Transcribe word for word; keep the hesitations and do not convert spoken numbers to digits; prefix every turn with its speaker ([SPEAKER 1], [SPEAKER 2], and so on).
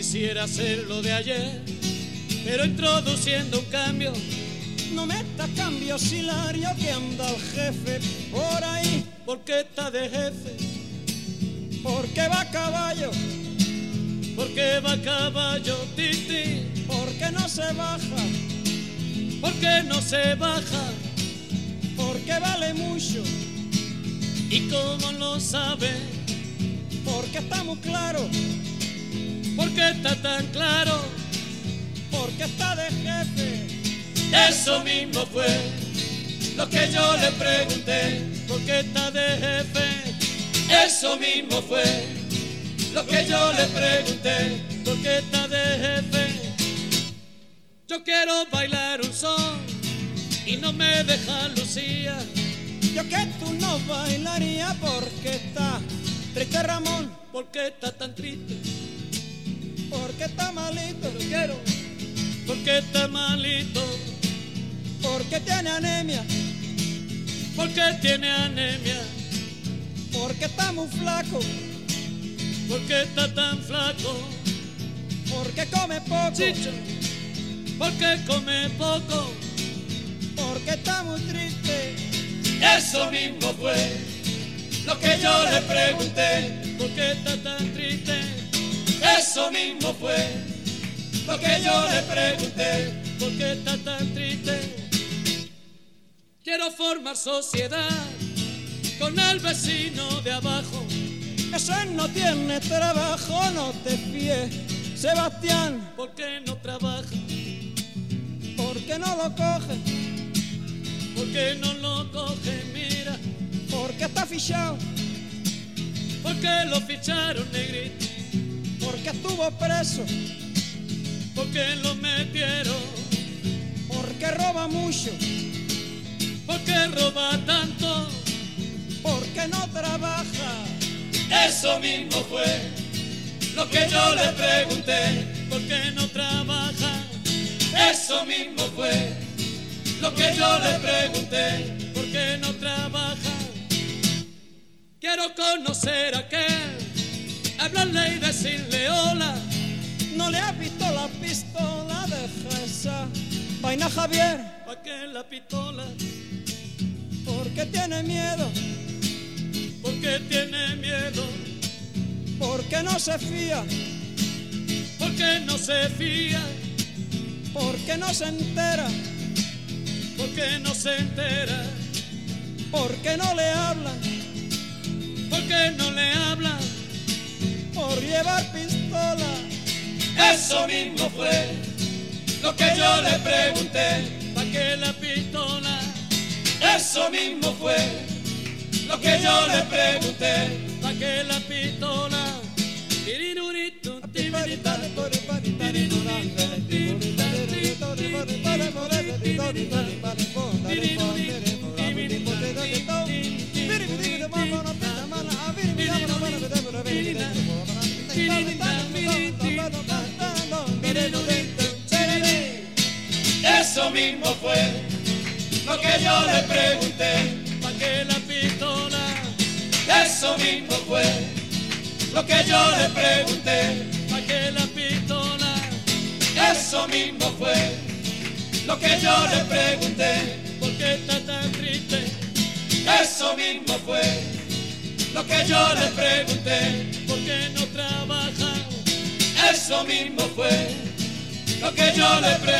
[SPEAKER 1] quisiera hacerlo de ayer, pero introduciendo un cambio.
[SPEAKER 2] No metas cambios, Hilario, que anda el jefe por ahí.
[SPEAKER 1] ¿Por qué está de jefe?
[SPEAKER 2] Porque va a caballo.
[SPEAKER 1] Porque va a caballo, Titi.
[SPEAKER 2] Porque no se baja.
[SPEAKER 1] Porque no se baja.
[SPEAKER 2] Porque vale mucho.
[SPEAKER 1] ¿Y cómo lo sabe?
[SPEAKER 2] Porque está muy claro.
[SPEAKER 1] Porque está tan claro.
[SPEAKER 2] Porque está de jefe.
[SPEAKER 1] Eso mismo fue lo que yo le pregunté. ¿Por qué está de jefe? Eso mismo fue lo que yo le pregunté. ¿Por qué está de jefe? Yo quiero bailar un son y no me deja Lucía.
[SPEAKER 2] Yo que tú no bailaría porque está triste Ramón.
[SPEAKER 1] ¿Por qué está tan triste?
[SPEAKER 2] Porque está malito.
[SPEAKER 1] Lo quiero. Porque está malito.
[SPEAKER 2] Porque tiene anemia.
[SPEAKER 1] Porque tiene anemia.
[SPEAKER 2] Porque está muy flaco.
[SPEAKER 1] Porque está tan flaco.
[SPEAKER 2] Porque come poco.
[SPEAKER 1] Chicho. Porque come poco.
[SPEAKER 2] Porque está muy triste.
[SPEAKER 1] Eso mismo fue lo que yo le pregunté. ¿Por qué está tan triste? Eso mismo fue lo que yo le pregunté. ¿Por qué está tan triste? Quiero formar sociedad con el vecino de abajo.
[SPEAKER 2] Ese no tiene trabajo, no te fíes, Sebastián.
[SPEAKER 1] ¿Por qué no trabaja?
[SPEAKER 2] Porque no lo coge.
[SPEAKER 1] ¿Por qué no lo coge? Mira.
[SPEAKER 2] Porque está fichado.
[SPEAKER 1] Porque lo ficharon, negrito.
[SPEAKER 2] Porque estuvo preso.
[SPEAKER 1] Porque lo metieron.
[SPEAKER 2] Porque roba mucho.
[SPEAKER 1] Porque roba tanto.
[SPEAKER 2] Porque no trabaja.
[SPEAKER 1] Eso mismo fue lo que yo le pregunté. ¿Por qué no trabaja? Eso mismo fue lo que yo le pregunté. ¿Por qué no trabaja? Quiero conocer a aquel, hablarle y decirle hola.
[SPEAKER 2] ¿No le has visto la pistola? Deja esa vaina, Javier.
[SPEAKER 1] ¿Pa' qué la pistola?
[SPEAKER 2] Porque tiene miedo.
[SPEAKER 1] Porque tiene miedo.
[SPEAKER 2] Porque no se fía.
[SPEAKER 1] Porque no se fía.
[SPEAKER 2] Porque no se entera.
[SPEAKER 1] Porque no se entera.
[SPEAKER 2] Porque no le hablan.
[SPEAKER 1] Porque no le hablan.
[SPEAKER 2] Por llevar pistola.
[SPEAKER 1] Eso mismo fue lo que yo le pregunté. ¿Pa' qué la pistola? Eso mismo fue lo que yo le pregunté. ¿Pa' qué la pistola? Tirirurito, tiririta, eso mismo fue lo que yo le pregunté. ¿Pa' qué la pistola? Eso mismo fue lo que yo le pregunté. ¿Pa' qué la pistola? Eso mismo fue lo que yo le pregunté. ¿Por qué está tan triste? Eso mismo fue lo que yo le pregunté. ¿Por qué no trabaja? Eso mismo fue lo que yo le pregunté.